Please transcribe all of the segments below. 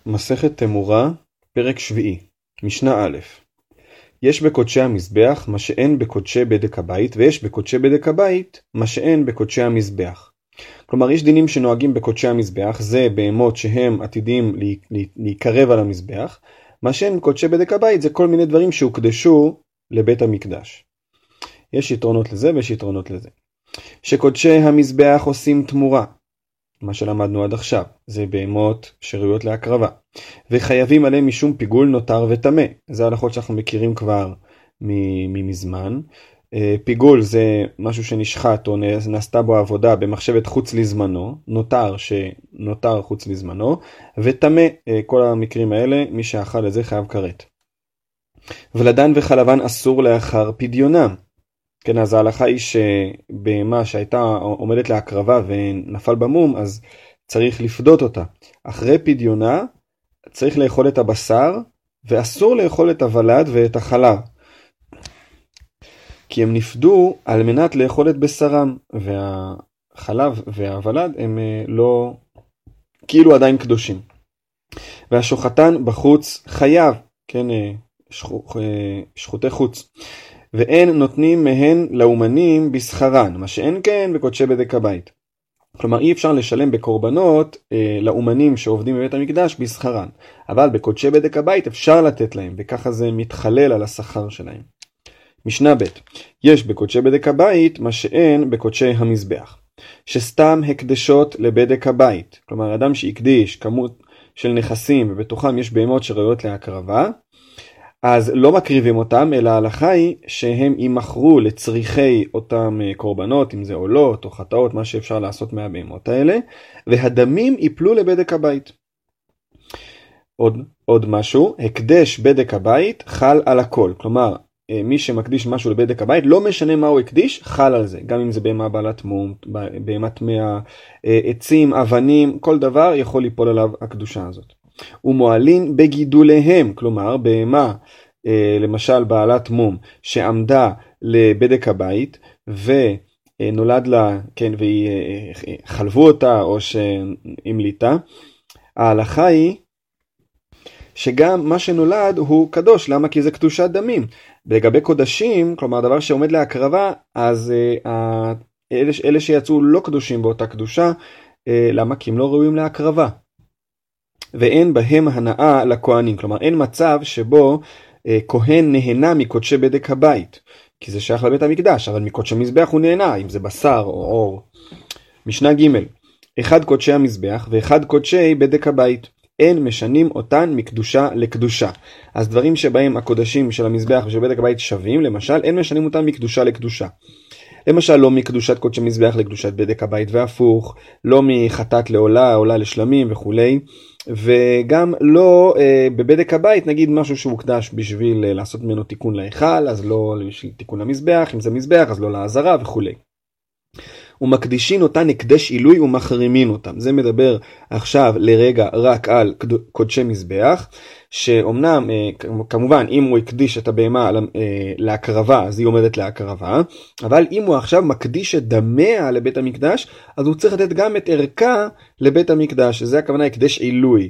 מסכת תמורה, פרק שביעי, משנה א'. יש בקודשי המזבח מה שאין בקודשי בדק הבית, ויש בקודשי בדק הבית מה שאין בקודשי המזבח. כלומר, יש דינים שנוהגים בקודשי המזבח, זה בהמות שהם עתידים להיקרב על המזבח. מה שאין בקודשי בדק הבית זה כל מיני דברים שהוקדשו לבית המקדש. יש יתרונות לזה ויש יתרונות לזה. שקודשי המזבח עושים תמורה, מה שלמדנו עד עכשיו, זה בהמות שראויות להקרבה, וחייבים עליהם משום פיגול נותר וטמא. זה ההלכות שאנחנו מכירים כבר מזמן. פיגול זה משהו שנשחט או נעשתה בו עבודה במחשבת חוץ לזמנו, נותר חוץ לזמנו, וטמא, כל המקרים האלה, מי שאכל את זה חייב כרת. ולדן וחלבן אסור לאחר פדיונם. כן, אז ההלכה היא שבהמה שהייתה עומדת להקרבה ונפל במום, אז צריך לפדות אותה. אחרי פדיונה צריך לאכול את הבשר, ואסור לאכול את הוולד ואת החלב. כי הם נפדו על מנת לאכול את בשרם, והחלב והוולד הם לא, כאילו עדיין קדושים. והשוחטן בחוץ חייב, כן, שחוטי חוץ. ואין נותנים מהן לאומנים בשכרן, מה שאין כן בקודשי בדק הבית. כלומר, אי אפשר לשלם בקורבנות לאומנים שעובדים בבית המקדש בשכרן, אבל בקודשי בדק הבית אפשר לתת להם, וככה זה מתחלל על השכר שלהם. משנה ב'. יש בקודשי בדק הבית מה שאין בקודשי המזבח, שסתם הקדשות לבדק הבית. כלומר, אדם שהקדיש כמות של נכסים ובתוכם יש בהמות שראויות להקרבה, אז לא מקריבים אותם, אלא ההלכה היא שהם יימכרו לצריכי אותם קורבנות, אם זה עולות או חטאות, מה שאפשר לעשות מהבהמות האלה, והדמים ייפלו לבדק הבית. עוד משהו, הקדש בדק הבית חל על הכל. כלומר, מי שמקדיש משהו לבדק הבית, לא משנה מה הוא הקדיש, חל על זה. גם אם זה בהמה בעלת מום, בהמה טמאה, עצים, אבנים, כל דבר יכול ליפול עליו הקדושה הזאת. ומועלין בגידוליהם, כלומר בהמה למשל בעלת מום שעמדה לבדק הבית ונולד לה, כן, והיא חלבו אותה או שהמליטה, ההלכה היא שגם מה שנולד הוא קדוש. למה? כי זה קדושת דמים. לגבי קודשים, כלומר דבר שעומד להקרבה, אז אלה שיצאו לא קדושים באותה קדושה. למה? כי הם לא ראויים להקרבה. ואין בהם הנאה לכהנים. כלומר, אין מצב שבו כהן נהנה מקודשי בדק הבית, כי זה שייך לבית המקדש, אבל מקודשי מזבח הוא נהנה, אם זה בשר או אור. משנה ג'. אחד קודשי המזבח ואחד קודשי בדק הבית. אין משנים אותן מקדושה לקדושה. אז דברים שבהם הקודשים של המזבח ושל בדק הבית שווים, למשל, אין משנים אותן מקדושה לקדושה. למשל, לא מקדושת קודשי מזבח לקדושת בדק הבית והפוך, לא מחטאת לעולה, עולה לשלמים וכולי, וגם לא בבדק הבית, נגיד משהו שהוקדש בשביל לעשות ממנו תיקון להיכל, אז לא בשביל תיקון למזבח, אם זה מזבח אז לא לעזרה וכולי. ומקדישין אותן הקדש עילוי ומחרימין אותם. זה מדבר עכשיו לרגע רק על קודשי מזבח, שאומנם כמובן אם הוא הקדיש את הבהמה להקרבה אז היא עומדת להקרבה, אבל אם הוא עכשיו מקדיש את דמיה לבית המקדש, אז הוא צריך לתת גם את ערכה לבית המקדש, שזה הכוונה הקדש עילוי,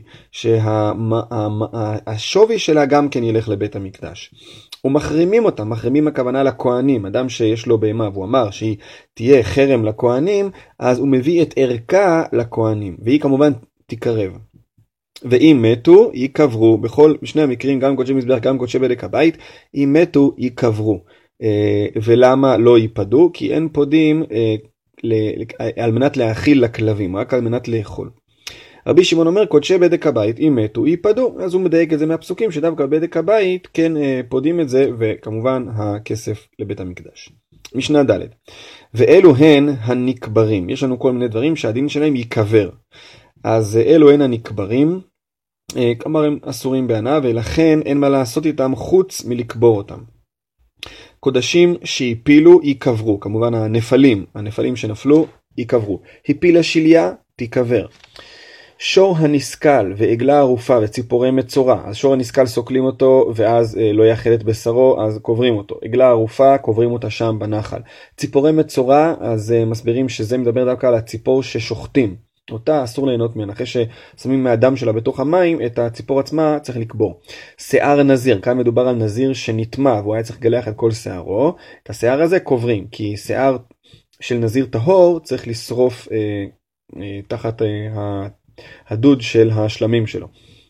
שהשווי שלה גם כן ילך לבית המקדש. ומחרימים אותם, מחרימים הכוונה לכהנים. אדם שיש לו בהמה והוא אמר שהיא תהיה חרם לכהנים, אז הוא מביא את ערכה לכהנים, והיא כמובן תקרב. ואם מתו, יקברו. בשני המקרים, גם קודשי מזבח, גם קודשי בדק הבית, אם מתו, יקברו. ולמה לא ייפדו? כי אין פודים על מנת להאכיל לכלבים, רק על מנת לאכול. רבי שמעון אומר, קודשי בדק הבית, אם מתו, ייפדו. אז הוא מדייק את זה מהפסוקים, שדווקא בדק הבית, כן פודים את זה, וכמובן הכסף לבית המקדש. משנה ד'. ואלו הן הנקברים. יש לנו כל מיני דברים שהדין שלהם ייקבר. אז אלו הן הנקברים, כלומר הם אסורים בהנאה, ולכן אין מה לעשות איתם חוץ מלקבור אותם. קודשים שהפילו ייקברו, כמובן הנפלים שנפלו ייקברו. הפילה שליה תיקבר. שור הנסקל ועגלה ערופה וציפורי מצורע, אז שור הנסקל סוקלים אותו ואז לא יאכל את בשרו, אז קוברים אותו. עגלה ערופה קוברים אותה שם בנחל. ציפורי מצורע, אז מסבירים שזה מדבר דווקא על הציפור ששוחטים. אותה אסור ליהנות ממנה. אחרי ששמים מהדם שלה בתוך המים, את הציפור עצמה צריך לקבור. שיער נזיר, כאן מדובר על נזיר שנטמע, והוא היה צריך לגלח את כל שערו. את השיער הזה קוברים, כי שיער של נזיר טהור צריך לשרוף תחת הדוד של השלמים שלו.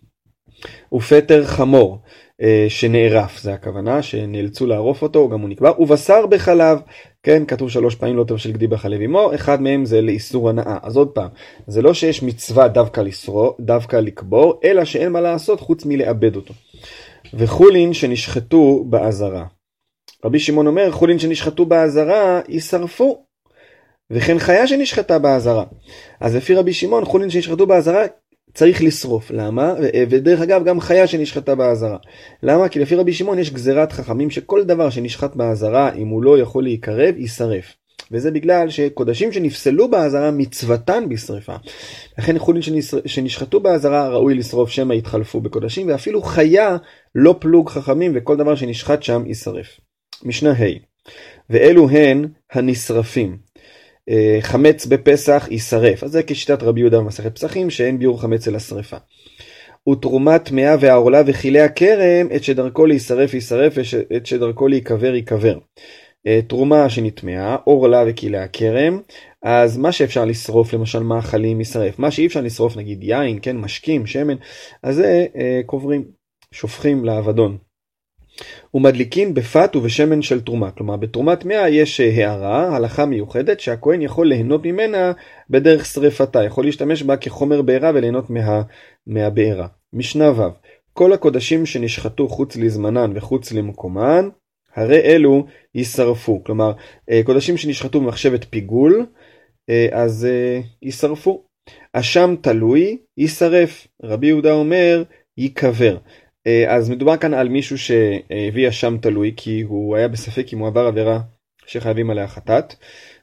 ופטר חמור שנערף, זה הכוונה, שנאלצו לערוף אותו, גם הוא נקבר. ובשר בחלב, כן, כתוב 3 פעמים לא תבשל גדי בחלב אמו, אחד מהם זה לאיסור הנאה. אז עוד פעם, זה לא שיש מצווה דווקא לקבור, אלא שאין מה לעשות חוץ מלאבד אותו. וחולין שנשחטו בעזרה. רבי שמעון אומר, חולין שנשחטו בעזרה יישרפו, וכן חיה שנשחטה בעזרה. אז לפי רבי שמעון, חולין שנשחטו בעזרה צריך לשרוף. למה? ודרך אגב, גם חיה שנשחטה בעזרה. למה? כי לפי רבי שמעון יש גזירת חכמים שכל דבר שנשחט בעזרה, אם הוא לא יכול להיקרב, יישרף. וזה בגלל שקודשים שנפסלו בעזרה מצוותן בשריפה. לכן חולין שנשחטו בעזרה ראוי לשרוף שמא יתחלפו בקודשים, ואפילו חיה לא פלוג חכמים, וכל דבר שנשחט שם יישרף. משנה ה' ואלו הן הנשרפים. חמץ בפסח יישרף. אז זה כשיטת רבי יהודה במסכת פסחים, שאין ביור חמץ אל השריפה. ותרומת טמאה והעורלה וכלי הכרם, את שדרכו להישרף יישרף, את שדרכו להיקבר ייקבר. תרומה שנטמאה, עורלה וכלי הכרם, אז מה שאפשר לשרוף, למשל מאכלים יישרף. מה שאי אפשר לשרוף, נגיד יין, כן, משקים, שמן, אז זה קוברים, שופכים לאבדון. ומדליקין בפת ובשמן של תרומה. כלומר, בתרומת טמאה יש הערה, הלכה מיוחדת, שהכהן יכול ליהנות ממנה בדרך שריפתה. יכול להשתמש בה כחומר בעירה וליהנות מהבעירה. משנה ו' כל הקודשים שנשחטו חוץ לזמנן וחוץ למקומן, הרי אלו יישרפו. כלומר, קודשים שנשחטו במחשבת פיגול, אז יישרפו. אשם תלוי, יישרף. רבי יהודה אומר, ייקבר. אז מדובר כאן על מישהו שהביא אשם תלוי, כי הוא היה בספק אם הוא עבר עבירה שחייבים עליה חטאת,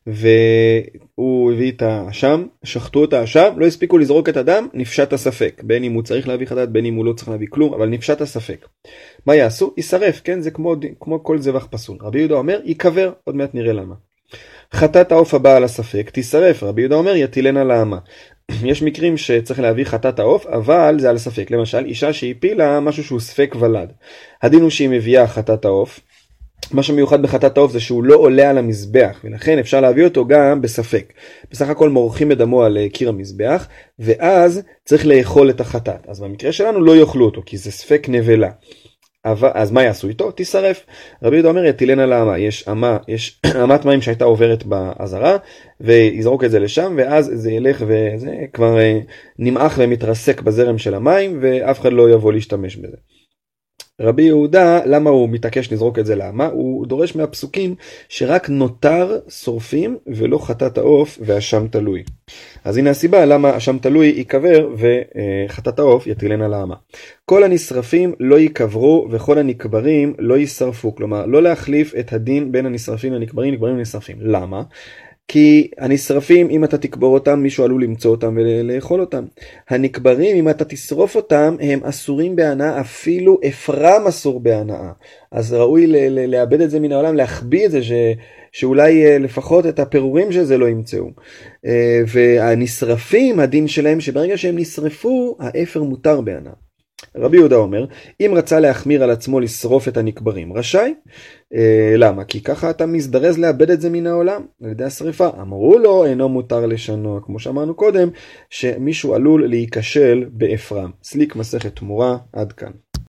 והוא הביא את האשם, שחטו את האשם, לא הספיקו לזרוק את הדם, נפשט הספק, בין אם הוא צריך להביא חטאת, בין אם הוא לא צריך להביא כלום, אבל נפשט הספק. מה יעשו? יישרף, כן? זה כמו כל זבח פסול. רבי יהודה אומר, ייקבר, עוד מעט נראה למה. חטאת העוף הבא על הספק, תישרף. רבי יהודה אומר, יטילנה לאמה. יש מקרים שצריך להביא חטאת העוף, אבל זה על הספק. למשל, אישה שהפילה משהו שהוא ספק ולד. הדין הוא שהיא מביאה חטאת העוף. מה שמיוחד בחטאת העוף זה שהוא לא עולה על המזבח, ולכן אפשר להביא אותו גם בספק. בסך הכל מורחים את דמו על קיר המזבח, ואז צריך לאכול את החטאת. אז במקרה שלנו לא יאכלו אותו, כי זה ספק נבלה. אז מה יעשו איתו? תישרף. רבי יהודה אומר, יטילנה לאמה. יש אמת מים שהייתה עוברת בעזרה, ויזרוק את זה לשם, ואז זה ילך וזה כבר נמעך ומתרסק בזרם של המים, ואף אחד לא יבוא להשתמש בזה. רבי יהודה, למה הוא מתעקש לזרוק את זה לאמה? הוא דורש מהפסוקים שרק נותר שורפים ולא חטאת העוף והאשם תלוי. אז הנה הסיבה למה האשם תלוי ייקבר וחטאת העוף יטילנה לאמה. כל הנשרפים לא ייקברו וכל הנקברים לא יישרפו. כלומר, לא להחליף את הדין בין הנשרפים לנקברים, נקברים לנשרפים. למה? כי הנשרפים, אם אתה תקבור אותם, מישהו עלול למצוא אותם ולאכול אותם. הנקברים, אם אתה תשרוף אותם, הם אסורים בהנאה, אפילו אפרם אסור בהנאה. אז ראוי לאבד את זה מן העולם, להחביא את זה, שאולי לפחות את הפירורים של זה לא ימצאו. והנשרפים, הדין שלהם, שברגע שהם נשרפו, האפר מותר בהנאה. רבי יהודה אומר, אם רצה להחמיר על עצמו לשרוף את הנקברים, רשאי. למה? כי ככה אתה מזדרז לאבד את זה מן העולם, על ידי השריפה. אמרו לו, אינו מותר לשנו, כמו שאמרנו קודם, שמישהו עלול להיכשל באפרם. סליק מסכת תמורה, עד כאן.